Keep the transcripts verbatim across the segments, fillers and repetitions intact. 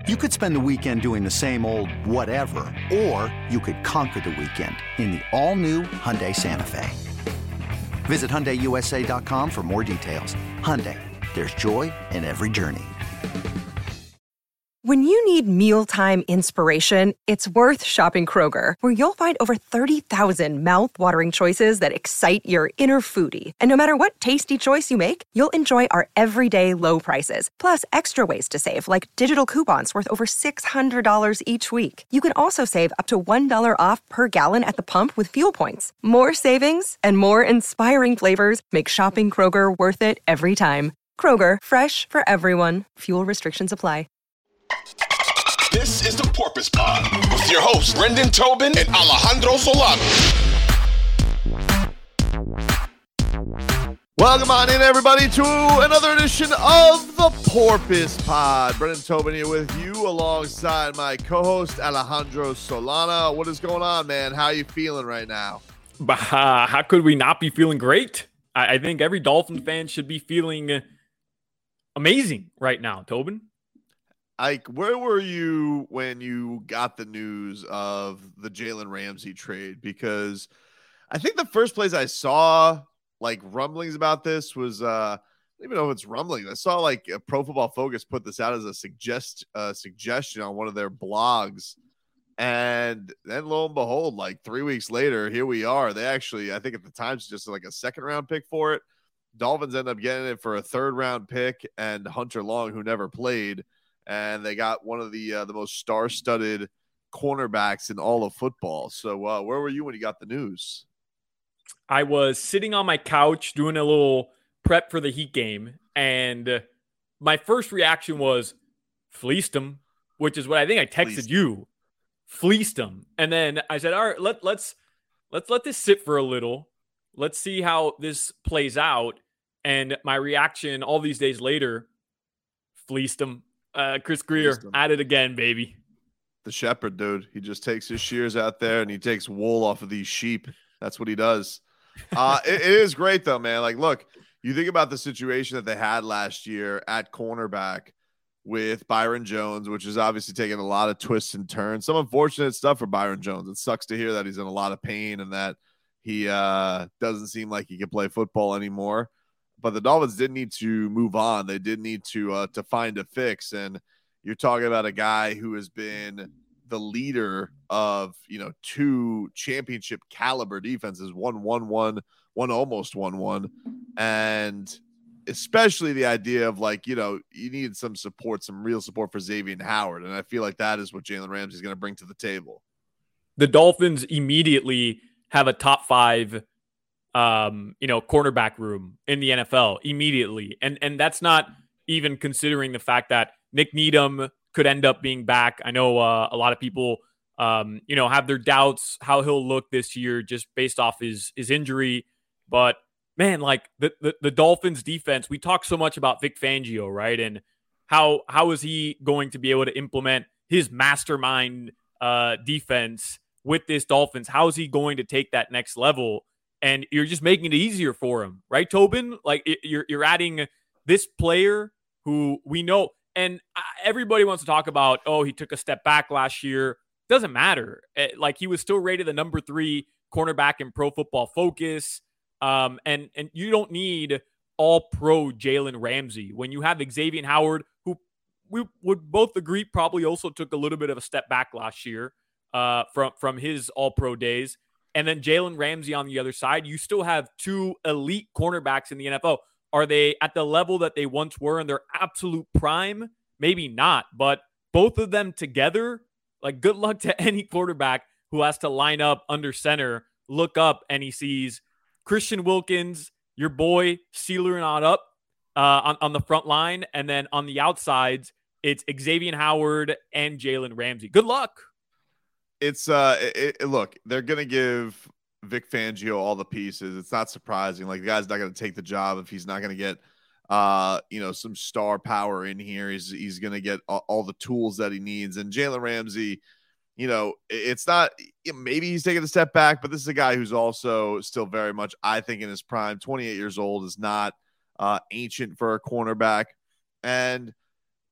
You could spend the weekend doing the same old whatever, or you could conquer the weekend in the all-new Hyundai Santa Fe. Visit Hyundai U S A dot com for more details. Hyundai, there's joy in every journey. When you need mealtime inspiration, it's worth shopping Kroger, where you'll find over thirty thousand mouth-watering choices that excite your inner foodie. And no matter what tasty choice you make, you'll enjoy our everyday low prices, plus extra ways to save, like digital coupons worth over six hundred dollars each week. You can also save up to one dollar off per gallon at the pump with fuel points. More savings and more inspiring flavors make shopping Kroger worth it every time. Kroger, fresh for everyone. Fuel restrictions apply. This is the Porpoise Pod with your hosts, Brendan Tobin and Alejandro Solano. Welcome on in, everybody, to another edition of the Porpoise Pod. Brendan Tobin here with you alongside my co-host, Alejandro Solana. What is going on, man? How are you feeling right now? Uh, how could we not be feeling great? I, I think every Dolphin fan should be feeling amazing right now, Tobin. Ike, where were you when you got the news of the Jalen Ramsey trade? Because I think the first place I saw like rumblings about this was, uh, I don't even know if it's rumbling. I saw like a Pro Football Focus put this out as a suggest uh, suggestion on one of their blogs. And then lo and behold, like three weeks later, here we are. They actually, I think at the time, it's just like a second round pick for it. Dolphins end up getting it for a third round pick and Hunter Long, who never played. And they got one of the uh, the most star-studded cornerbacks in all of football. So uh, where were you when you got the news? I was sitting on my couch doing a little prep for the Heat game, and my first reaction was fleeced him, which is what I think I texted fleeced. you. Fleeced him. And then I said, all right, let, let's let's let this sit for a little. Let's see how this plays out. And my reaction all these days later, fleeced him. Uh, Chris Greer at it again, baby. The shepherd, dude. He just takes his shears out there and he takes wool off of these sheep. That's what he does. Uh, it, it is great, though, man. Like, look, you think about the situation that they had last year at cornerback with Byron Jones, which is obviously taking a lot of twists and turns. Some unfortunate stuff for Byron Jones. It sucks to hear that he's in a lot of pain and that he uh, doesn't seem like he can play football anymore. But the Dolphins did need to move on. They did need to uh, to find a fix. And you're talking about a guy who has been the leader of, you know, two championship caliber defenses, one, one, one, one, almost one, one. And especially the idea of like, you know, you need some support, some real support for Xavier Howard. And I feel like that is what Jalen Ramsey is going to bring to the table. The Dolphins immediately have a top five um, you know, cornerback room in the N F L immediately. And and that's not even considering the fact that Nick Needham could end up being back. I know uh, a lot of people, um, you know, have their doubts how he'll look this year just based off his, his injury. But man, like the, the, the Dolphins defense, we talk so much about Vic Fangio, right? And how, how is he going to be able to implement his mastermind uh, defense with this Dolphins? How is he going to take that next level? And you're just making it easier for him, right, Tobin? Like it, you're you're adding this player who we know, and everybody wants to talk about, oh, he took a step back last year. Doesn't matter. Like he was still rated the number three cornerback in Pro Football Focus, um, and and you don't need all pro Jalen Ramsey when you have Xavier Howard, who we would both agree probably also took a little bit of a step back last year uh, from from his all pro days. And then Jalen Ramsey on the other side, you still have two elite cornerbacks in the N F L. Are they at the level that they once were in their absolute prime? Maybe not, but both of them together, like good luck to any quarterback who has to line up under center, look up, and he sees Christian Wilkins, your boy, sealing on up uh, on, on the front line. And then on the outsides, it's Xavier Howard and Jalen Ramsey. Good luck. It's uh, it, it, look, they're gonna give Vic Fangio all the pieces. It's not surprising. Like the guy's not gonna take the job if he's not gonna get, uh, you know, some star power in here. He's he's gonna get all, all the tools that he needs. And Jalen Ramsey, you know, it's not maybe he's taking a step back, but this is a guy who's also still very much, I think, in his prime. twenty-eight years old is not uh, ancient for a cornerback, and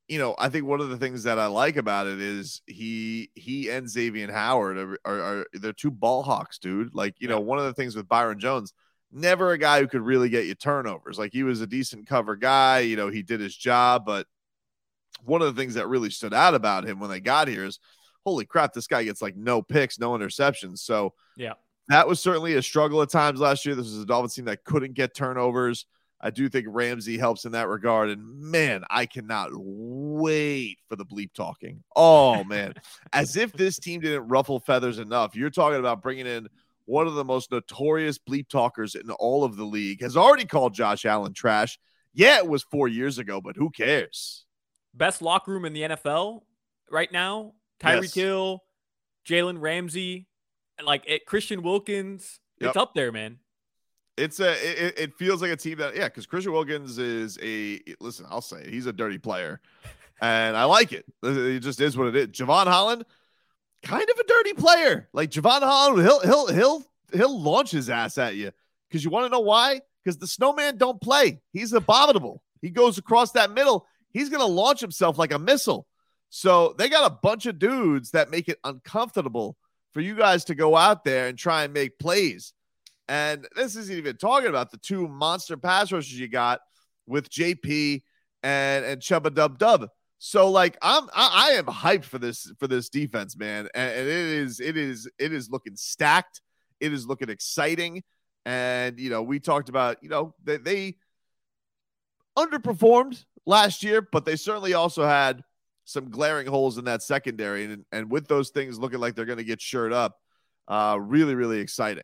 you know, I think one of the things that I like about it is he he and Xavier Howard are, are, are they're two ball hawks, dude. Like, you yeah. know, one of the things with Byron Jones, never a guy who could really get you turnovers. Like, he was a decent cover guy, you know, he did his job, but one of the things that really stood out about him when they got here is, holy crap, this guy gets like no picks, no interceptions. So yeah, that was certainly a struggle at times last year. This was a Dolphins team that couldn't get turnovers. I do think Ramsey helps in that regard. And man, I cannot wait for the bleep talking. Oh man, as if this team didn't ruffle feathers enough. You're talking about bringing in one of the most notorious bleep talkers in all of the league, has already called Josh Allen trash. Yeah, it was four years ago, but who cares? Best locker room in the N F L right now. Tyreek yes. Hill, Jalen Ramsey, like it, Christian Wilkins. Yep. It's up there, man. It's a, it, it feels like a team that, yeah, because Christian Wilkins is a, listen, I'll say it, he's a dirty player, and I like it. It just is what it is. Javon Holland, kind of a dirty player. Like Javon Holland, he'll he'll he'll he'll launch his ass at you because you want to know why? Because the snowman don't play. He's abominable. He goes across that middle. He's gonna launch himself like a missile. So they got a bunch of dudes that make it uncomfortable for you guys to go out there and try and make plays. And this isn't even talking about the two monster pass rushers you got with J P and, and Chubba Dub Dub. So like I'm I, I am hyped for this for this defense, man. And, and it is it is it is looking stacked. It is looking exciting. And you know, we talked about, you know, they, they underperformed last year, but they certainly also had some glaring holes in that secondary. And, and with those things looking like they're going to get shored up, uh, really, really exciting.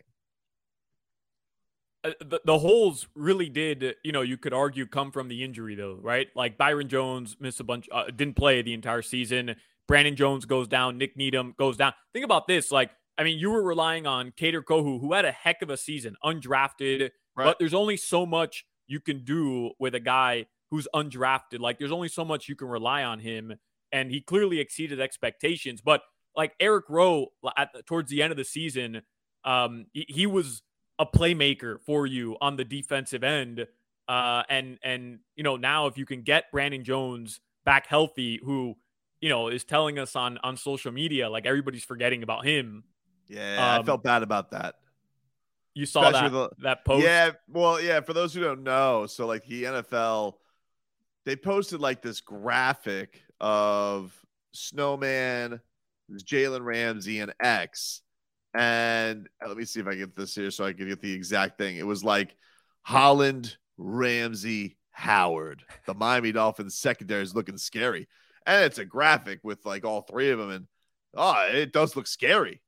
The, the holes really did, you know, you could argue come from the injury though, right? Like Byron Jones missed a bunch, uh, didn't play the entire season. Brandon Jones goes down. Nick Needham goes down. Think about this. Like, I mean, you were relying on Kader Kohu, who had a heck of a season, undrafted, right. But there's only so much you can do with a guy who's undrafted. Like, there's only so much you can rely on him. And he clearly exceeded expectations. But like Eric Rowe at towards the end of the season, um, he, he was a playmaker for you on the defensive end. Uh, and, and, you know, now if you can get Brandon Jones back healthy, who, you know, is telling us on, on social media, like everybody's forgetting about him. Yeah. Um, I felt bad about that. You saw that, the, that post? Yeah. Well, yeah. For those who don't know, so like the N F L, they posted like this graphic of Snowman, Jalen Ramsey, and X. And let me see if I get this here so I can get the exact thing. It was like Holland, Ramsey, Howard. The Miami Dolphins secondary is looking scary. And it's a graphic with like all three of them. And oh, it does look scary.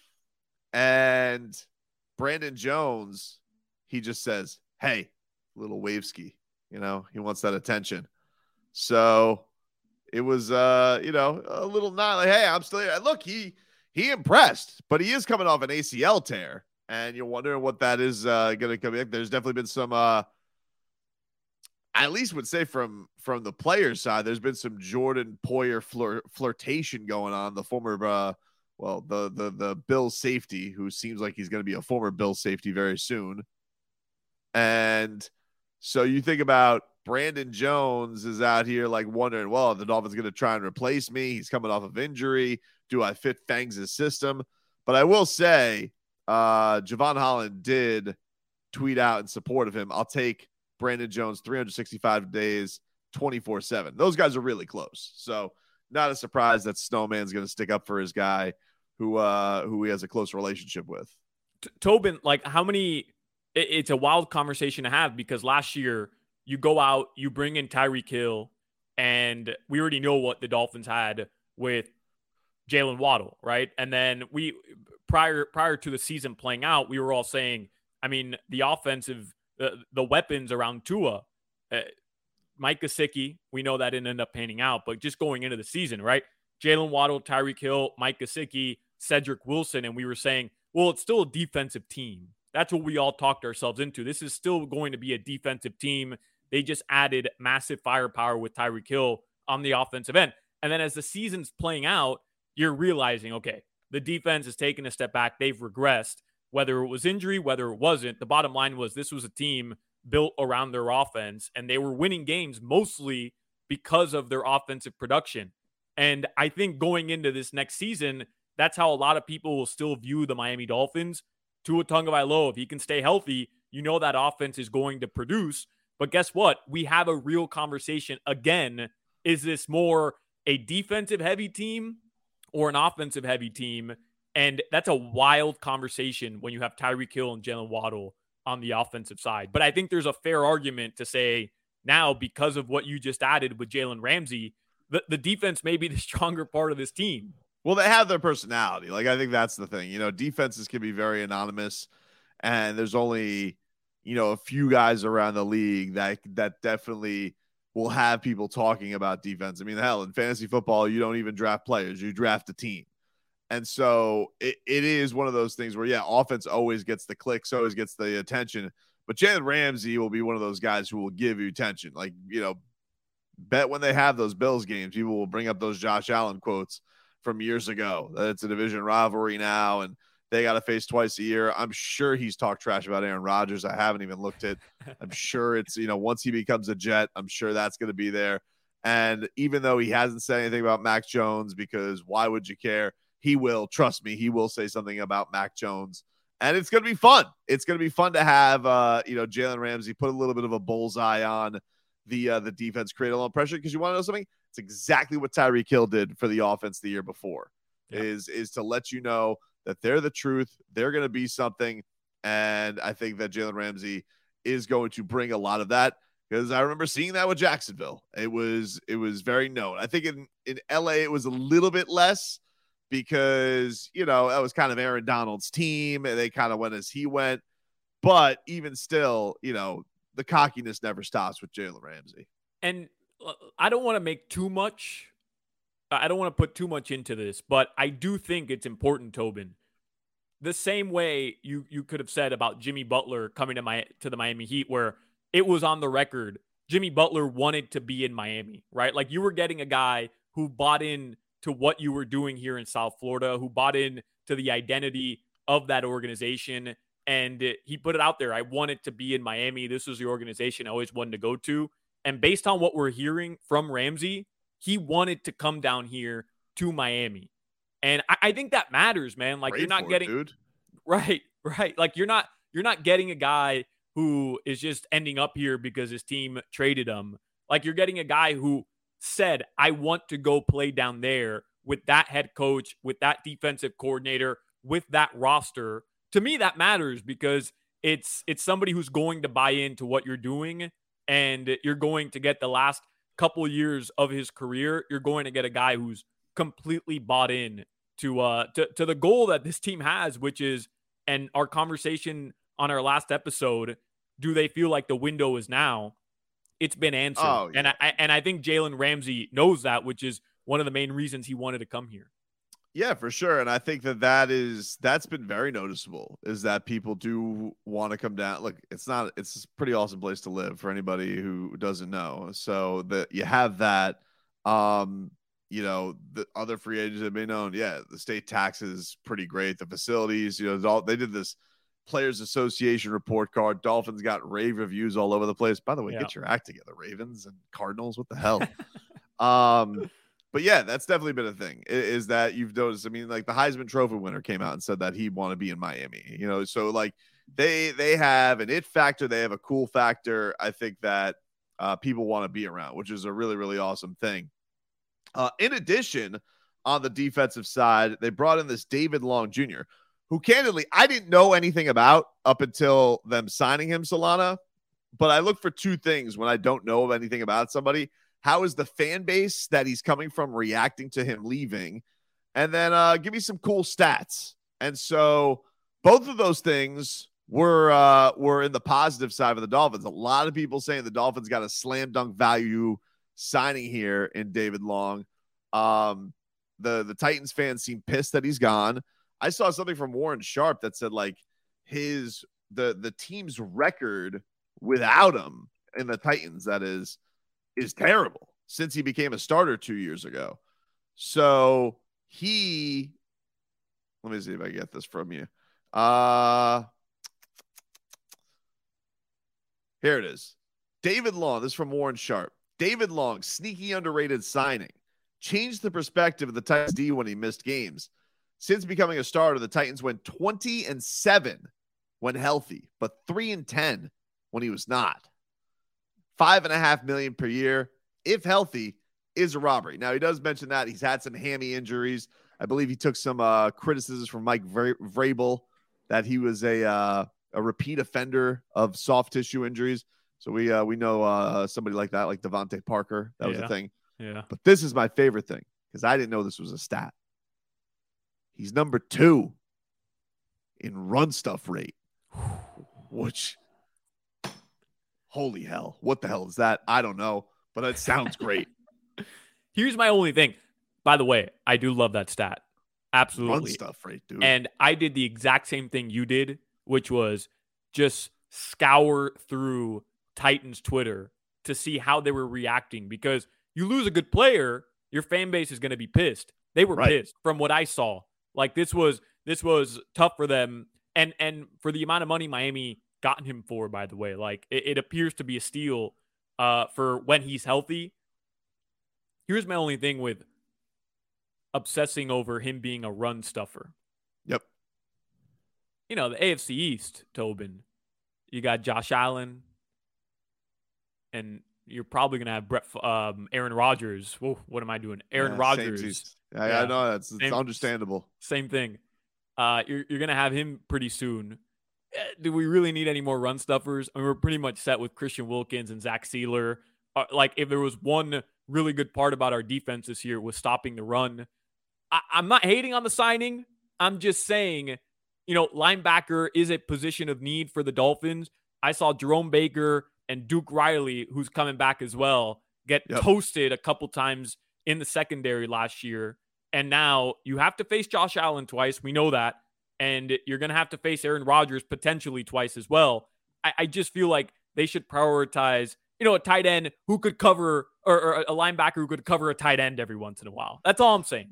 And Brandon Jones, he just says, hey, little wave ski. You know, he wants that attention. So it was, uh, you know, a little not like, hey, I'm still here. Look, he, He impressed, but he is coming off an A C L tear, and you're wondering what that is uh, going to come in. There's definitely been some, uh, I at least would say from from the players' side, there's been some Jordan Poyer flir- flirtation going on. The former, uh, well, the the the Bills safety, who seems like he's going to be a former Bills safety very soon. And so you think about Brandon Jones is out here like wondering, well, the Dolphins going to try and replace me. He's coming off of injury. Do I fit Fangs' system? But I will say, uh, Javon Holland did tweet out in support of him. I'll take Brandon Jones three hundred sixty-five days, twenty-four seven. Those guys are really close. So not a surprise that Snowman's going to stick up for his guy who uh, who he has a close relationship with. T- Tobin, like how many it, – it's a wild conversation to have because last year you go out, you bring in Tyreek Hill, and we already know what the Dolphins had with Jalen Waddle, right? And then we prior prior to the season playing out, we were all saying, I mean, the offensive, the, the weapons around Tua, uh, Mike Gesicki, we know that didn't end up panning out, but just going into the season, right? Jalen Waddle, Tyreek Hill, Mike Gesicki, Cedric Wilson, and we were saying, well, it's still a defensive team. That's what we all talked ourselves into. This is still going to be a defensive team. They just added massive firepower with Tyreek Hill on the offensive end. And then as the season's playing out, you're realizing, okay, the defense is taking a step back. They've regressed, whether it was injury, whether it wasn't. The bottom line was this was a team built around their offense, and they were winning games mostly because of their offensive production. And I think going into this next season, that's how a lot of people will still view the Miami Dolphins. Tua Tagovailoa, if he can stay healthy, you know that offense is going to produce. But guess what? We have a real conversation again. Is this more a defensive heavy team or an offensive heavy team? And that's a wild conversation when you have Tyreek Hill and Jalen Waddle on the offensive side. But I think there's a fair argument to say now, because of what you just added with Jalen Ramsey, the, the defense may be the stronger part of this team. Well, they have their personality. Like, I think that's the thing. You know, defenses can be very anonymous, and there's only, you know, a few guys around the league that that definitely will have people talking about defense. I mean, hell, in fantasy football, you don't even draft players. You draft a team. And so it, it is one of those things where, yeah, offense always gets the clicks, always gets the attention. But Jalen Ramsey will be one of those guys who will give you attention. Like, you know, bet when they have those Bills games, people will bring up those Josh Allen quotes from years ago. It's a division rivalry now, and they got to face twice a year. I'm sure he's talked trash about Aaron Rodgers. I haven't even looked at. I'm sure it's, you know, once he becomes a Jet, I'm sure that's going to be there. And even though he hasn't said anything about Mac Jones, because why would you care? He will, trust me, he will say something about Mac Jones. And it's going to be fun. It's going to be fun to have, uh, you know, Jalen Ramsey put a little bit of a bullseye on the uh, the defense, create a little pressure. Because you want to know something? It's exactly what Tyreek Hill did for the offense the year before. Yep. Is is to let you know that they're the truth. They're going to be something. And I think that Jalen Ramsey is going to bring a lot of that, because I remember seeing that with Jacksonville. It was it was very known. I think in, in L A it was a little bit less, because, you know, that was kind of Aaron Donald's team, and they kind of went as he went. But even still, you know, the cockiness never stops with Jalen Ramsey. And I don't want to make too much. I don't want to put too much into this, but I do think it's important, Tobin. The same way you you could have said about Jimmy Butler coming to my to the Miami Heat, where it was on the record, Jimmy Butler wanted to be in Miami, right? Like, you were getting a guy who bought in to what you were doing here in South Florida, who bought in to the identity of that organization. And he put it out there. I wanted to be in Miami. This was the organization I always wanted to go to. And based on what we're hearing from Ramsey, he wanted to come down here to Miami. And I, I think that matters, man. Like, Great you're not for getting it, dude. right, right. Like, you're not, you're not getting a guy who is just ending up here because his team traded him. Like, you're getting a guy who said, I want to go play down there with that head coach, with that defensive coordinator, with that roster. To me, that matters, because it's it's somebody who's going to buy into what you're doing, and you're going to get the last couple of years of his career. You're going to get a guy who's completely bought in to uh to, to the goal that this team has, which is, and our conversation on our last episode, do they feel like the window is now? It's been answered. Oh, yeah. And I and I think Jalen Ramsey knows that, which is one of the main reasons he wanted to come here. Yeah, for sure. And I think that that is, that's been very noticeable, is that people do want to come down. Look, it's not, it's a pretty awesome place to live for anybody who doesn't know. So that you have that, um, you know, the other free agents have been known. Yeah. The state tax is pretty great. The facilities, you know, they did this Players Association report card. Dolphins got rave reviews all over the place. By the way, yeah. Get your act together, Ravens and Cardinals. What the hell? um, But yeah, that's definitely been a thing, is that you've noticed. I mean, like, the Heisman Trophy winner came out and said that he'd want to be in Miami, you know? So like they, they have an it factor. They have a cool factor. I think that uh, people want to be around, which is a really, really awesome thing. Uh, in addition, on the defensive side, they brought in this David Long Junior, who candidly, I didn't know anything about up until them signing him, Solana. But I look for two things when I don't know anything about somebody. How is the fan base that he's coming from reacting to him leaving? And then uh, give me some cool stats. And so both of those things were uh, were in the positive side of the Dolphins. A lot of people saying the Dolphins got a slam dunk value signing here in David Long. Um, the, the Titans fans seem pissed that he's gone. I saw something from Warren Sharp that said, like, his the the team's record without him in the Titans, that is, is terrible since he became a starter two years ago. So he, let me see if I get this from you. Uh, here it is. David Long, this is from Warren Sharp. David Long, sneaky underrated signing, changed the perspective of the Titans D when he missed games. Since becoming a starter, the Titans went twenty and seven when healthy, but three and ten when he was not. Five and a half million per year, if healthy, is a robbery. Now, he does mention that he's had some hammy injuries. I believe he took some uh, criticisms from Mike Vrabel that he was a uh, a repeat offender of soft tissue injuries. So we uh, we know uh, somebody like that, like Devontae Parker. That was yeah. a thing. Yeah. But this is my favorite thing because I didn't know this was a stat. He's number two in run stuff rate, which, holy hell, what the hell is that? I don't know, but it sounds great. Here's my only thing. By the way, I do love that stat. Absolutely. Run stuff rate, dude. And I did the exact same thing you did, which was just scour through Titans Twitter to see how they were reacting, because you lose a good player, your fan base is going to be pissed. They were right. pissed from what I saw. Like this was this was tough for them, and and for the amount of money Miami gotten him for, by the way, like it, it appears to be a steal uh, for when he's healthy. Here's my only thing with obsessing over him being a run stuffer. Yep. You know, the A F C East, Tobin, you got Josh Allen, and you're probably going to have Brett, um, Aaron Rodgers. Whoa, what am I doing? Aaron yeah, Rodgers. I, yeah. I know that's it's same, understandable. Same thing. Uh, you're you're going to have him pretty soon. Do we really need any more run stuffers? I mean, we're pretty much set with Christian Wilkins and Zach Sealer. Uh, like, if there was one really good part about our defense this year was stopping the run. I, I'm not hating on the signing. I'm just saying, you know, linebacker is a position of need for the Dolphins. I saw Jerome Baker and Duke Riley, who's coming back as well, get yep. toasted a couple times in the secondary last year. And now you have to face Josh Allen twice. We know that. And you're going to have to face Aaron Rodgers potentially twice as well. I, I just feel like they should prioritize, you know, a tight end who could cover, or, or a linebacker who could cover a tight end every once in a while. That's all I'm saying.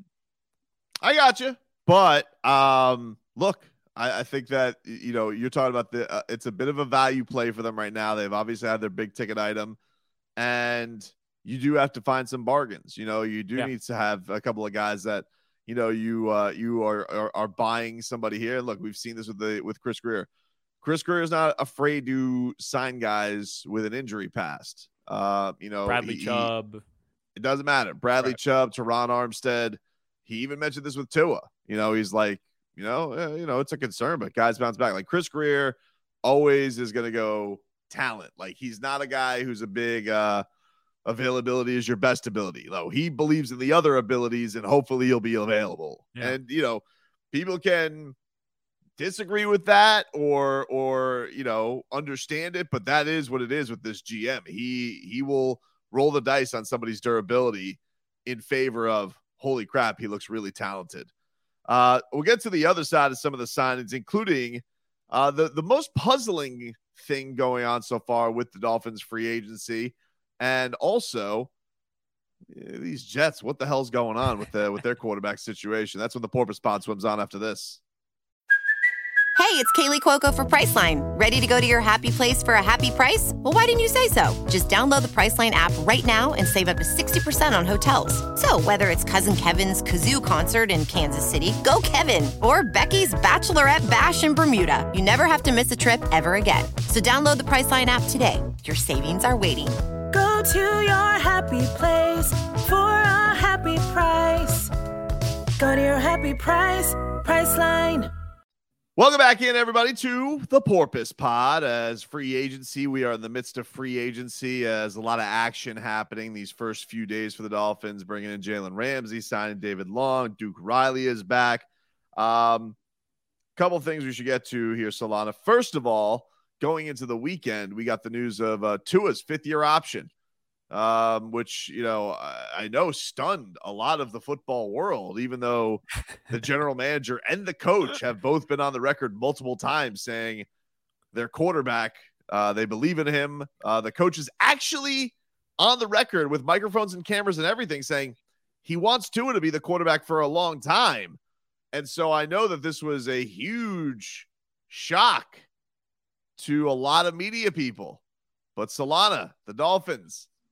I got you. But um, look, I, I think that, you know, you're talking about the, uh, it's a bit of a value play for them right now. They've obviously had their big ticket item, and you do have to find some bargains. You know, you do yeah. need to have a couple of guys that, you know, you uh, you are, are are buying somebody here. Look, we've seen this with the with Chris Grier. Chris Grier is not afraid to sign guys with an injury past. Uh, you know, Bradley he, Chubb. He, it doesn't matter. Bradley right. Chubb, Teron Armstead. He even mentioned this with Tua. You know, he's like, you know, uh, you know, it's a concern, but guys bounce back. Like Chris Grier always is going to go talent. Like he's not a guy who's a big. Uh, Availability is your best ability. Though he believes in the other abilities, and hopefully he'll be available. Yeah. And you know, people can disagree with that or or you know understand it, but that is what it is with this G M. He he will roll the dice on somebody's durability in favor of holy crap, he looks really talented. Uh, we'll get to the other side of some of the signings, including uh, the the most puzzling thing going on so far with the Dolphins free agency. And also, these Jets, what the hell's going on with the with their quarterback situation? That's when the Porpoise Pod swims on after this. Hey, it's Kaylee Cuoco for Priceline. Ready to go to your happy place for a happy price? Well, why didn't you say so? Just download the Priceline app right now and save up to sixty percent on hotels. So whether it's Cousin Kevin's Kazoo Concert in Kansas City, go Kevin, or Becky's Bachelorette Bash in Bermuda, you never have to miss a trip ever again. So download the Priceline app today. Your savings are waiting. Go to your happy place for a happy price. Go to your happy price, Priceline. Welcome back in, everybody, to the Porpoise Pod. As free agency, we are in the midst of free agency as a lot of action happening these first few days for the Dolphins, bringing in Jalen Ramsey, signing David Long. Duke Riley is back. Um, couple things we should get to here, Solana. First of all, going into the weekend, we got the news of uh, Tua's fifth-year option, um, which, you know, I, I know stunned a lot of the football world, even though the general manager and the coach have both been on the record multiple times saying their quarterback, uh, they believe in him. Uh, the coach is actually on the record with microphones and cameras and everything saying he wants Tua to be the quarterback for a long time. And so I know that this was a huge shock to a lot of media people, but Solana, the Dolphins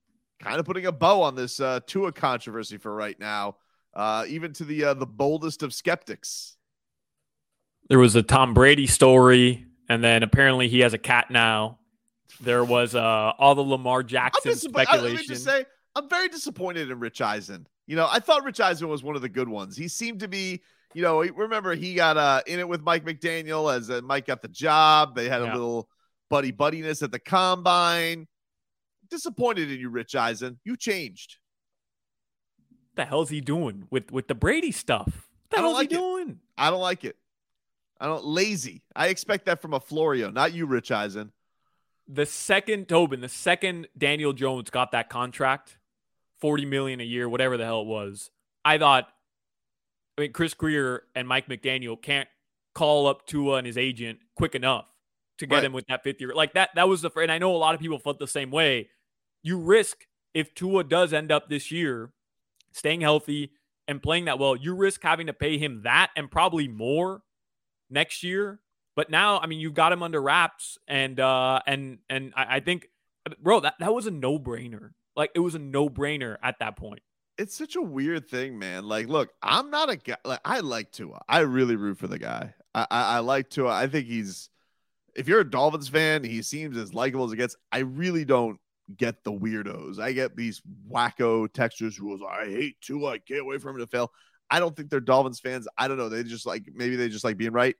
kind of putting a bow on this uh, Tua controversy for right now, uh, even to the uh, the boldest of skeptics. There was a Tom Brady story, and then apparently he has a cat now. There was uh, all the Lamar Jackson I'm speculation. Let me just say, I'm very disappointed in Rich Eisen. You know, I thought Rich Eisen was one of the good ones. He seemed to be, you know, remember he got uh, in it with Mike McDaniel as uh, Mike got the job. They had a yeah. little buddy buddiness at the combine. Disappointed in you, Rich Eisen. You changed. What the hell's he doing with, with the Brady stuff? What the hell's like he it. doing? I don't like it. I don't lazy. I expect that from a Florio, not you, Rich Eisen. The second Tobin, the second Daniel Jones got that contract, forty million dollars a year, whatever the hell it was, I thought, I mean, Chris Greer and Mike McDaniel can't call up Tua and his agent quick enough to get right. him with that fifth year. Like that, that was the, and I know a lot of people felt the same way. You risk, if Tua does end up this year staying healthy and playing that well, you risk having to pay him that and probably more next year. But now, I mean, you've got him under wraps, and uh, and and I, I think, bro, that, that was a no-brainer. Like, it was a no-brainer at that point. It's such a weird thing, man. Like, look, I'm not a guy. Like, I like Tua. I really root for the guy. I, I, I like Tua. I think he's, if you're a Dolphins fan, he seems as likable as it gets. I really don't get the weirdos. I get these wacko textures who goes, I hate Tua. I can't wait for him to fail. I don't think they're Dolphins fans. I don't know. They just like, maybe they just like being right.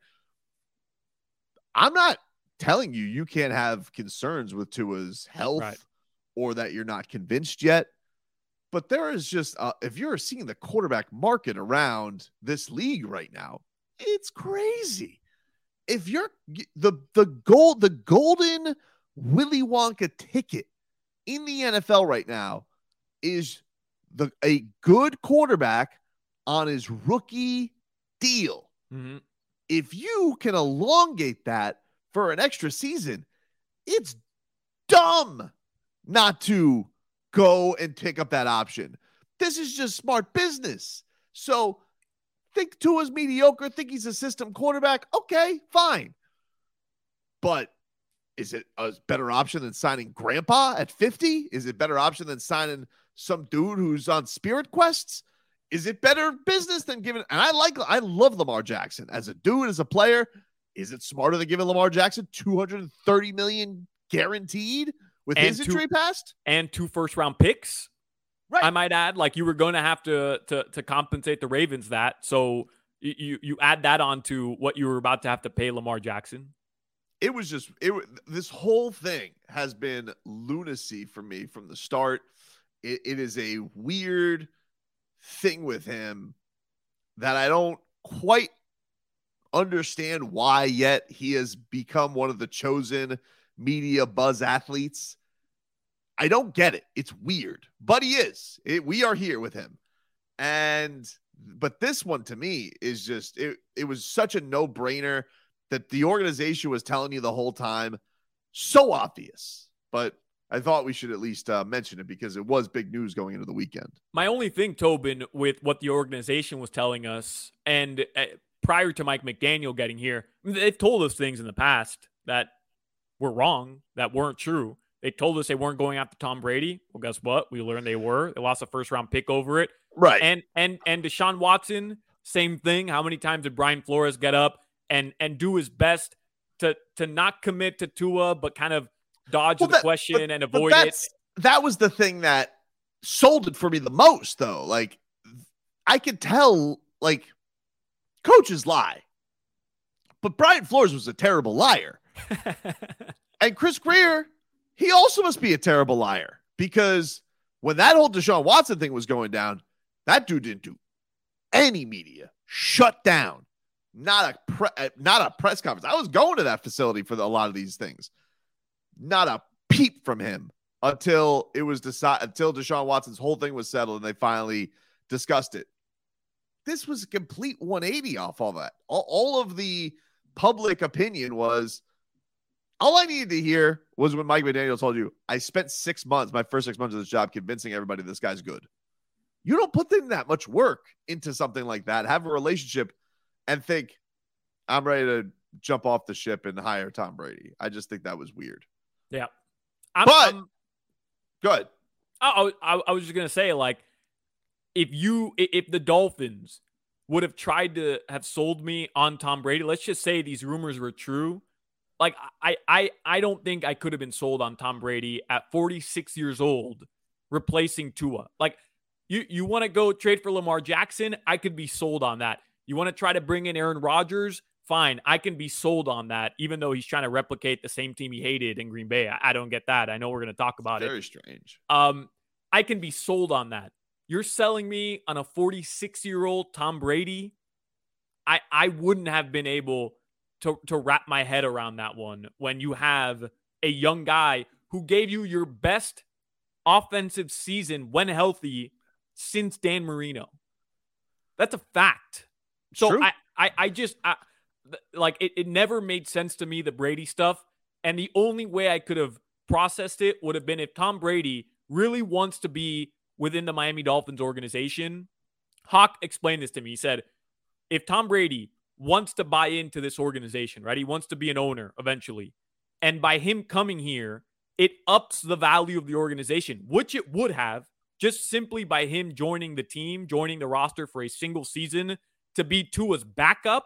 I'm not telling you you can't have concerns with Tua's health right. or that you're not convinced yet. But there is just, uh, if you're seeing the quarterback market around this league right now, it's crazy. If you're the the gold, the golden Willy Wonka ticket in the N F L right now is the a good quarterback on his rookie deal. Mm-hmm. If you can elongate that for an extra season, it's dumb not to go and pick up that option. This is just smart business. So think Tua's mediocre, think he's a system quarterback. Okay, fine. But is it a better option than signing Grandpa at fifty? Is it a better option than signing some dude who's on Spirit Quests? Is it better business than giving? And I like, I love Lamar Jackson as a dude, as a player. Is it smarter than giving Lamar Jackson two hundred thirty million dollars guaranteed with and his two, injury past? And two first round picks. Right. I might add, like you were going to have to, to, to compensate the Ravens that. So you, you add that on to what you were about to have to pay Lamar Jackson. It was just, it. This whole thing has been lunacy for me from the start. It, it is a weird thing with him that I don't quite understand why yet he has become one of the chosen media buzz athletes. I don't get it. It's weird, but he is. It, we are here with him. And, but this one to me is just, it, it was such a no-brainer that the organization was telling you the whole time. So obvious, but I thought we should at least uh, mention it because it was big news going into the weekend. My only thing, Tobin, with what the organization was telling us, and uh, prior to Mike McDaniel getting here, they've told us things in the past that were wrong, that weren't true. They told us they weren't going after Tom Brady. Well, guess what? We learned they were. They lost a first-round pick over it. Right. And and and Deshaun Watson, same thing. How many times did Brian Flores get up and and do his best to to not commit to Tua, but kind of dodge well, the that, question but, and avoid it? That was the thing that sold it for me the most, though. Like, I could tell, like, coaches lie. But Brian Flores was a terrible liar. And Chris Greer, he also must be a terrible liar because when that whole Deshaun Watson thing was going down, that dude didn't do any media. Shut down. Not a pre- not a press conference. I was going to that facility for the, a lot of these things. Not a peep from him until it was decided, until Deshaun Watson's whole thing was settled and they finally discussed it. This was a complete one eighty off all that. All, all of the public opinion was, all I needed to hear was when Mike McDaniel told you, I spent six months, my first six months of this job, convincing everybody this guy's good. You don't put in that much work into something like that, have a relationship, and think, I'm ready to jump off the ship and hire Tom Brady. I just think that was weird. Yeah. I'm, but, I'm, good. I, I, I was just going to say, like, if you, if the Dolphins would have tried to have sold me on Tom Brady, let's just say these rumors were true. Like, I, I, I don't think I could have been sold on Tom Brady at forty-six years old, replacing Tua. Like, you, you want to go trade for Lamar Jackson? I could be sold on that. You want to try to bring in Aaron Rodgers? Fine, I can be sold on that, even though he's trying to replicate the same team he hated in Green Bay. I, I don't get that. I know we're going to talk about Very it. Very strange. Um, I can be sold on that. You're selling me on a forty-six-year-old Tom Brady? I I wouldn't have been able to, to wrap my head around that one when you have a young guy who gave you your best offensive season when healthy since Dan Marino. That's a fact. So True. I, I, I just, I, like, it, it never made sense to me, the Brady stuff. And the only way I could have processed it would have been if Tom Brady really wants to be within the Miami Dolphins organization. Hawk explained this to me. He said, if Tom Brady wants to buy into this organization, right? He wants to be an owner eventually. And by him coming here, it ups the value of the organization, which it would have just simply by him joining the team, joining the roster for a single season to be Tua's backup.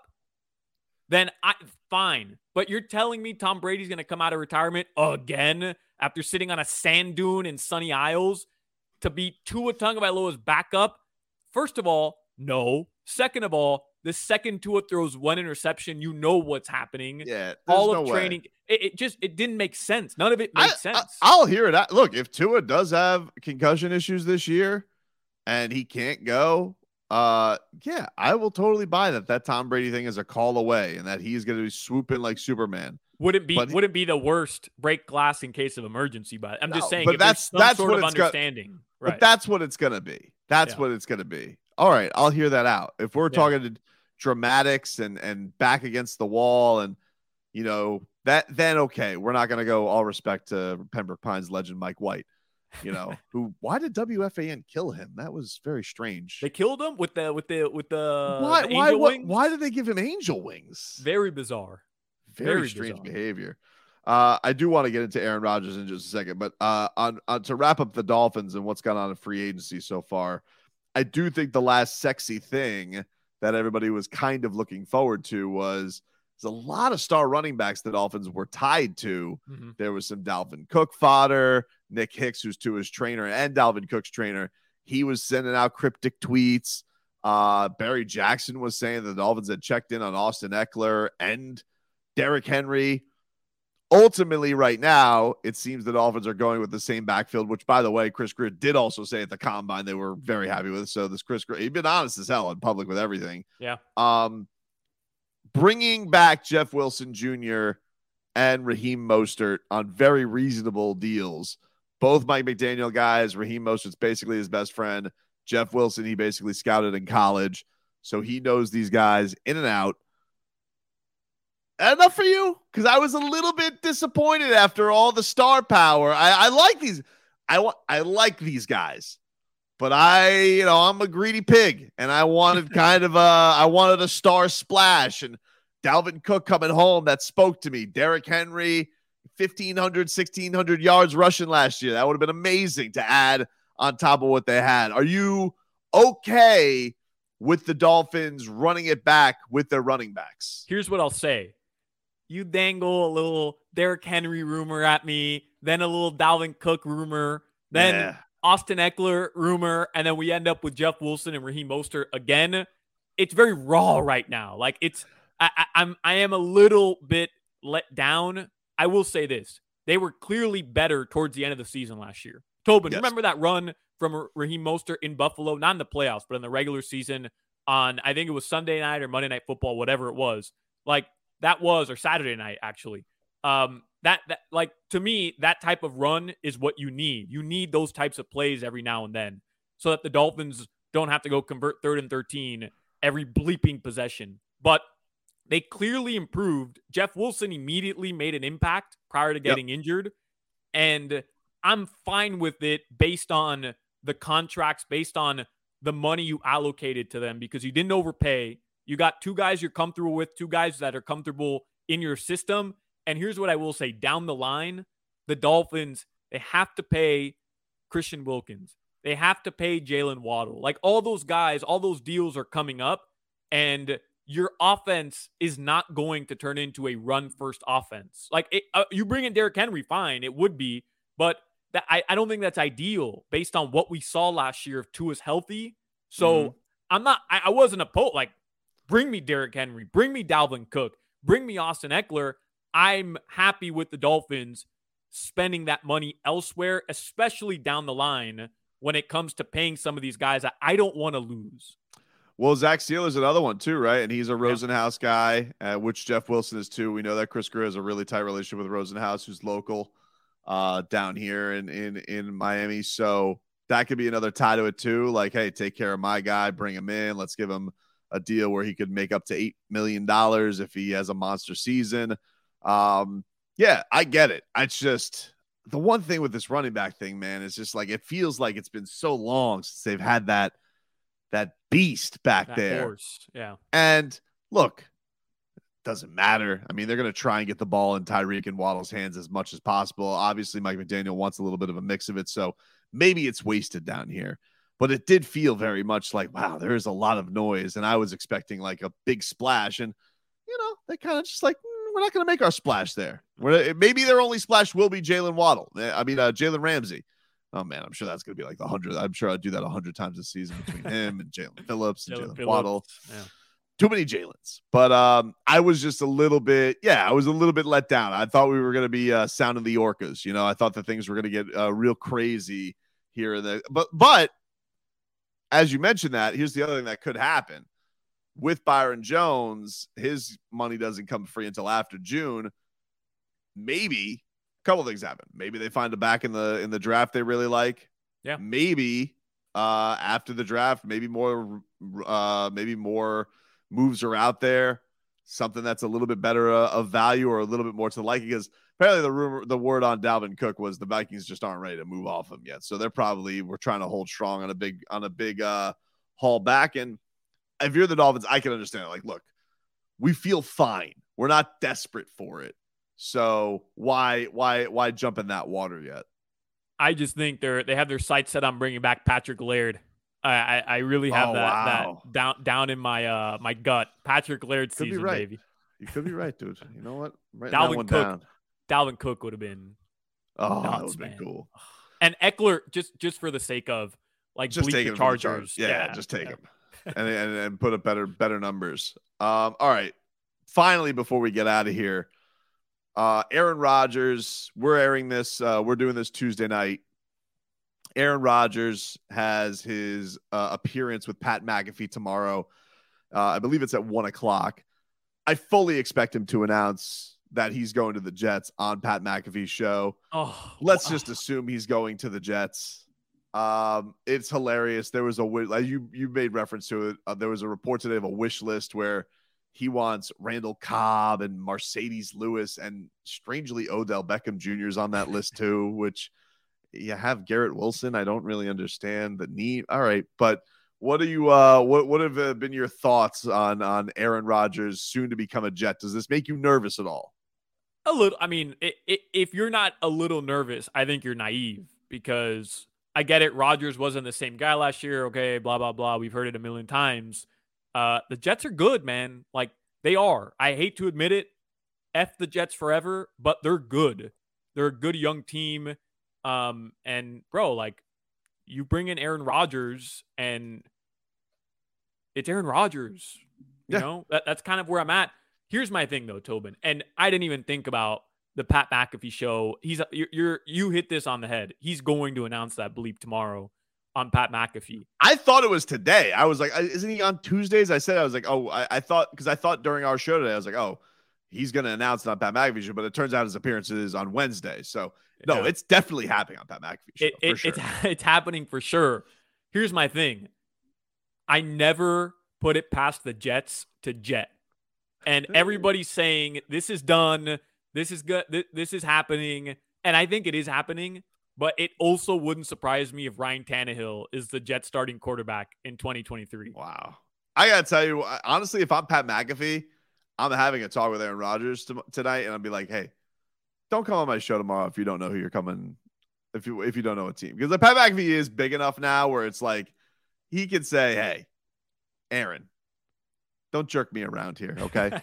Then I fine. But you're telling me Tom Brady's going to come out of retirement again after sitting on a sand dune in Sunny Isles to be Tua Tagovailoa's backup? First of all, no. Second of all, the second Tua throws one interception, you know what's happening. Yeah, all no of training, it, it just it didn't make sense. None of it made I, sense. I, I'll hear it. Look, if Tua does have concussion issues this year and he can't go, uh, yeah, I will totally buy that. That Tom Brady thing is a call away, and that he's going to be swooping like Superman. Wouldn't be but, wouldn't be the worst break glass in case of emergency, but I'm just no, saying. But if that's some that's sort what of it's understanding. Got, right. But that's what it's going to be. That's yeah. what it's going to be. All right, I'll hear that out. If we're yeah. talking to dramatics and and back against the wall, and you know that, then okay, we're not going to go all respect to Pembroke Pines legend Mike White. You know who? Why did W F A N kill him? That was very strange. They killed him with the with the with the why the why angel what, wings? why did they give him angel wings? Very bizarre. Very, very strange bizarre. behavior. Uh, I do want to get into Aaron Rodgers in just a second, but uh, on, on to wrap up the Dolphins and what's gone on in free agency so far, I do think the last sexy thing that everybody was kind of looking forward to was there's a lot of star running backs the Dolphins were tied to. Mm-hmm. There was some Dalvin Cook fodder, Nick Hicks, who's Tua's trainer and Dalvin Cook's trainer. He was sending out cryptic tweets. Uh, Barry Jackson was saying that the Dolphins had checked in on Austin Eckler and Derrick Henry. Ultimately, right now, it seems the Dolphins are going with the same backfield, which, by the way, Chris Greer did also say at the Combine they were very happy with. So this Chris Greer, he'd been honest as hell in public with everything. Yeah. Um, bringing back Jeff Wilson Junior and Raheem Mostert on very reasonable deals. Both Mike McDaniel guys. Raheem Mostert's basically his best friend. Jeff Wilson, he basically scouted in college. So he knows these guys in and out. Enough for you? Because I was a little bit disappointed after all the star power. I, I like these. I want. I like these guys, but I, you know, I'm a greedy pig, and I wanted kind of a. I wanted a star splash, and Dalvin Cook coming home that spoke to me. Derrick Henry, fifteen hundred, sixteen hundred yards rushing last year. That would have been amazing to add on top of what they had. Are you okay with the Dolphins running it back with their running backs? Here's what I'll say. You dangle a little Derrick Henry rumor at me, then a little Dalvin Cook rumor, then Yeah. Austin Eckler rumor, and then we end up with Jeff Wilson and Raheem Mostert again. It's very raw right now. Like it's, I, I, I'm, I am a little bit let down. I will say this: they were clearly better towards the end of the season last year. Tobin, Yes. remember that run from Raheem Mostert in Buffalo, not in the playoffs, but in the regular season on, I think it was Sunday night or Monday Night Football, whatever it was. Like. That was, or Saturday night, actually. Um, that, that, like, to me, that type of run is what you need. You need those types of plays every now and then so that the Dolphins don't have to go convert third and thirteen every bleeping possession. But they clearly improved. Jeff Wilson immediately made an impact prior to getting yep. injured. And I'm fine with it based on the contracts, based on the money you allocated to them because you didn't overpay. You got two guys you're comfortable with, two guys that are comfortable in your system. And here's what I will say. Down the line, the Dolphins, they have to pay Christian Wilkins. They have to pay Jalen Waddle. Like all those guys, all those deals are coming up, and your offense is not going to turn into a run-first offense. Like it, uh, you bring in Derrick Henry, fine, it would be, but that I, I don't think that's ideal based on what we saw last year if Tua's healthy. So mm-hmm. I'm not, I, I wasn't opposed. Like, bring me Derrick Henry, bring me Dalvin Cook, bring me Austin Eckler. I'm happy with the Dolphins spending that money elsewhere, especially down the line when it comes to paying some of these guys that I don't want to lose. Well, Zach Steeler's another one too, right? And he's a Rosenhaus guy, uh, which Jeff Wilson is too. We know that Chris Greer has a really tight relationship with Rosenhaus, who's local uh, down here in, in, in Miami. So that could be another tie to it too. Like, hey, take care of my guy, bring him in. Let's give him a deal where he could make up to eight million dollars if he has a monster season. Um, yeah, I get it. It's just the one thing with this running back thing, man, is just like, it feels like it's been so long since they've had that, that beast back that there. Horse. Yeah. And look, it doesn't matter. I mean, they're going to try and get the ball in Tyreek and Waddle's hands as much as possible. Obviously, Mike McDaniel wants a little bit of a mix of it. So maybe it's wasted down here, but it did feel very much like, wow, there is a lot of noise. And I was expecting like a big splash, and, you know, they kind of just like, mm, we're not going to make our splash there. We're, maybe their only splash will be Jalen Waddle. I mean, uh, Jalen Ramsey. Oh man, I'm sure that's going to be like the hundred. I'm sure I'd do that a hundred times this season between him and Jalen Phillips and Jalen Waddle. Yeah. Too many Jalen's. But um, I was just a little bit, yeah, I was a little bit let down. I thought we were going to be uh, sounding the orcas. You know, I thought that things were going to get uh, real crazy here and there. But, but as you mentioned that, here's the other thing that could happen. With Byron Jones, his money doesn't come free until after June. Maybe a couple things happen. Maybe they find a back in the in the draft they really like. Yeah. Maybe uh, after the draft, maybe more uh, maybe more moves are out there. Something that's a little bit better uh, of value or a little bit more to the liking. Because apparently the rumor, the word on Dalvin Cook was the Vikings just aren't ready to move off him yet. So they're probably we're trying to hold strong on a big on a big uh, haul back. And if you're the Dolphins, I can understand it. Like, look, we feel fine. We're not desperate for it. So why, why, why jump in that water yet? I just think they're they have their sights set on bringing back Patrick Laird. I, I, I really have oh, that wow. that down down in my uh my gut. Patrick Laird could season, be right. baby. You could be right, dude. You know what? Write Dalvin that one Cook. down. Dalvin Cook would have been. Oh, nuts, that would have been man. cool. And Eckler, just just for the sake of like Just bleep take the him from the Chargers. Chargers. Yeah, yeah, just take yeah. him and, and and put up better better numbers. Um, all right. Finally, before we get out of here, uh, Aaron Rodgers. We're airing this. Uh, we're doing this Tuesday night. Aaron Rodgers has his uh, appearance with Pat McAfee tomorrow. Uh, I believe it's at one o'clock. I fully expect him to announce that he's going to the Jets on Pat McAfee's show. Oh, Let's wow. just assume he's going to the Jets. Um, it's hilarious. There was a like you you made reference to it. Uh, there was a report today of a wish list where he wants Randall Cobb and Mercedes Lewis, and strangely Odell Beckham Junior is on that list too. Which you have Garrett Wilson. I don't really understand the need. All right, but what do you uh what what have uh, been your thoughts on on Aaron Rodgers soon to become a Jet? Does this make you nervous at all? A little. I mean, it, it, if you're not a little nervous, I think you're naive, because I get it. Rodgers wasn't the same guy last year. Okay, blah blah blah. We've heard it a million times. Uh, the Jets are good, man. Like, they are. I hate to admit it. F the Jets forever, but they're good. They're a good young team. Um, and bro, like, you bring in Aaron Rodgers, and it's Aaron Rodgers. You Yeah. know, that, that's kind of where I'm at. Here's my thing though, Tobin, and I didn't even think about the Pat McAfee show. He's you're, you're you hit this on the head. He's going to announce that bleep tomorrow on Pat McAfee. I thought it was today. I was like, isn't he on Tuesdays? I said, I was like, oh, I, I thought, because I thought during our show today, I was like, oh, he's going to announce it on Pat McAfee show, but it turns out his appearance is on Wednesday. So no, Yeah. it's definitely happening on Pat McAfee show. It, for it, sure. it's it's happening for sure. Here's my thing. I never put it past the Jets to jet. And everybody's saying this is done. This is good. This, this is happening. And I think it is happening. But it also wouldn't surprise me if Ryan Tannehill is the Jets starting quarterback in twenty twenty-three. Wow. I got to tell you, honestly, if I'm Pat McAfee, I'm having a talk with Aaron Rodgers to, tonight, and I'll be like, hey, don't come on my show tomorrow if you don't know who you're coming, if you if you don't know a team. Because the Pat McAfee is big enough now where it's like he can say, hey, Aaron, don't jerk me around here, okay?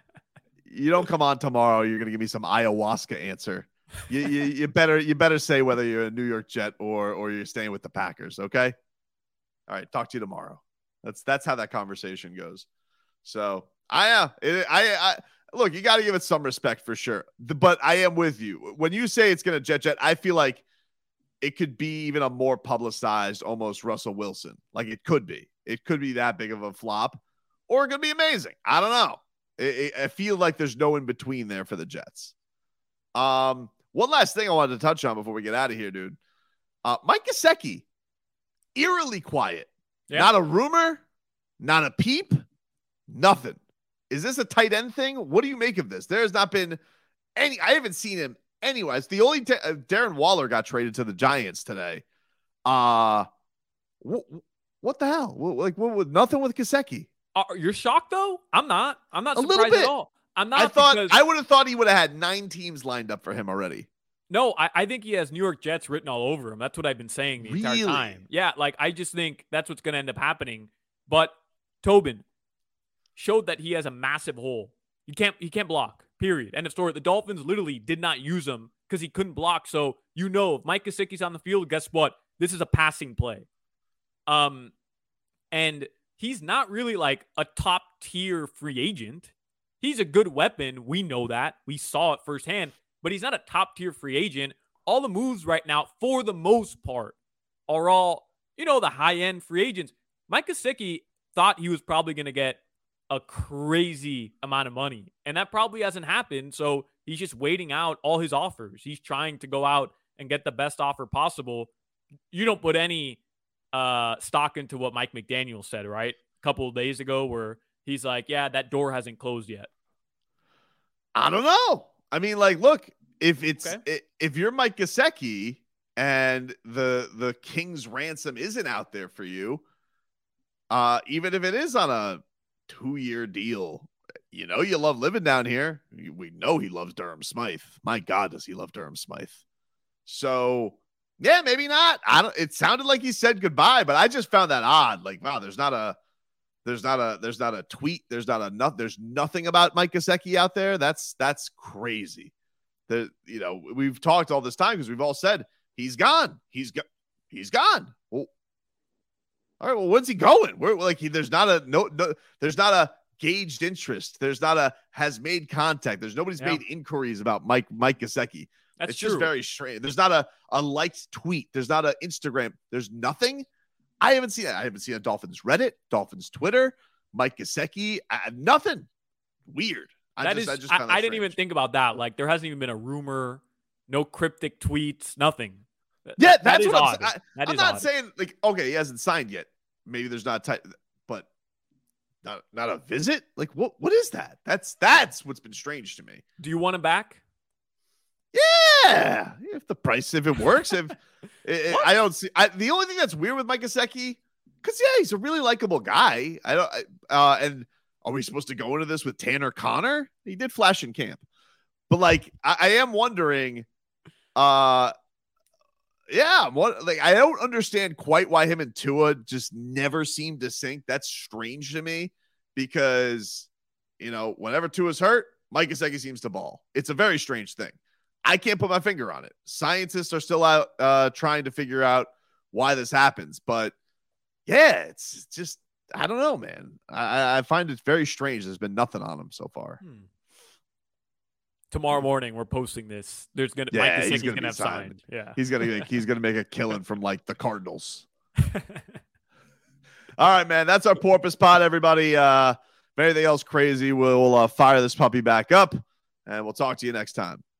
You don't come on tomorrow, you're gonna give me some ayahuasca answer. You, you you better you better say whether you're a New York Jet or or you're staying with the Packers, okay? All right, talk to you tomorrow. That's that's how that conversation goes. So I uh, it, I I look, you got to give it some respect for sure. The, but I am with you when you say it's gonna jet jet. I feel like it could be even a more publicized, almost Russell Wilson. Like it could be. It could be that big of a flop, or it could be amazing. I don't know. It, it, I feel like there's no in between there for the Jets. Um, one last thing I wanted to touch on before we get out of here, dude. Uh, Mike Gesicki, eerily quiet. Yeah. Not a rumor, not a peep, nothing. Is this a tight end thing? What do you make of this? There has not been any. I haven't seen him anywhere. It's the only t- uh, Darren Waller got traded to the Giants today. Uh wh- what the hell? What, like what? With nothing with Gesicki. Uh, you're shocked though? I'm not. I'm not a surprised at all. I'm not. I thought because... I would have thought he would have had nine teams lined up for him already. No, I, I think he has New York Jets written all over him. That's what I've been saying the really? entire time. Yeah, like I just think that's what's going to end up happening. But Tobin showed that he has a massive hole. He can't he can't block. Period. End of story. The Dolphins literally did not use him because he couldn't block. So you know, if Mike Gesicki's on the field, guess what? This is a passing play. Um, and he's not really like a top tier free agent. He's a good weapon. We know that. We saw it firsthand. But he's not a top-tier free agent. All the moves right now, for the most part, are all, you know, the high-end free agents. Mike Gesicki thought he was probably going to get a crazy amount of money, and that probably hasn't happened, so he's just waiting out all his offers. He's trying to go out and get the best offer possible. You don't put any uh, stock into what Mike McDaniel said, right? A couple of days ago where he's like, yeah, that door hasn't closed yet. I don't know. I mean, like, look, if it's okay. if you're Mike Gesicki and the the King's ransom isn't out there for you, uh, even if it is on a two-year deal, you know you love living down here. We know he loves Durham Smythe. My God, does he love Durham Smythe? So yeah, maybe not. I don't. It sounded like he said goodbye, but I just found that odd. Like, wow, there's not a. There's not a there's not a tweet. There's not a not, there's nothing about Mike Gesicki out there. That's that's crazy. The you know we've talked all this time because we've all said he's gone. He's got he's gone. Well, all right. Well, when's he going? We're like he, there's not a no, no there's not a gauged interest. There's not a has made contact. There's nobody's yeah. made inquiries about Mike Mike Gesicki. That's it's true. Just very strange. There's not a a liked tweet. There's not a Instagram. There's nothing. I haven't seen it. I haven't seen a Dolphins Reddit, Dolphins Twitter, Mike Gesicki, uh, nothing. Weird. I that just, is, I, just found that I didn't even think about that. Like there hasn't even been a rumor, no cryptic tweets, nothing. Yeah, that, that's that what odd. I'm saying. That I'm is not odd. saying like, okay, he hasn't signed yet. Maybe there's not a t- but not not a visit. Like what? What is that? That's that's what's been strange to me. Do you want him back? Yeah, if the price, if it works, if it, I don't see. I, the only thing that's weird with Mike Gesicki. Because, yeah, he's a really likable guy. I don't. Uh, and are we supposed to go into this with Tanner Connor? He did flash in camp. But, like, I, I am wondering, uh, yeah, what, like, I don't understand quite why him and Tua just never seem to sync. That's strange to me because, you know, whenever Tua's hurt, Mike Gesicki seems to ball. It's a very strange thing. I can't put my finger on it. Scientists are still out uh, trying to figure out why this happens, but yeah, it's just, I don't know, man. I, I find it very strange. There's been nothing on him so far. Hmm. Tomorrow morning, we're posting this. There's gonna, yeah, Mike he's gonna, gonna have signed. signed. Yeah, he's gonna make, he's gonna make a killing from like the Cardinals. All right, man. That's our Porpoise Pod, everybody. Uh, if anything else crazy, we'll uh, fire this puppy back up, and we'll talk to you next time.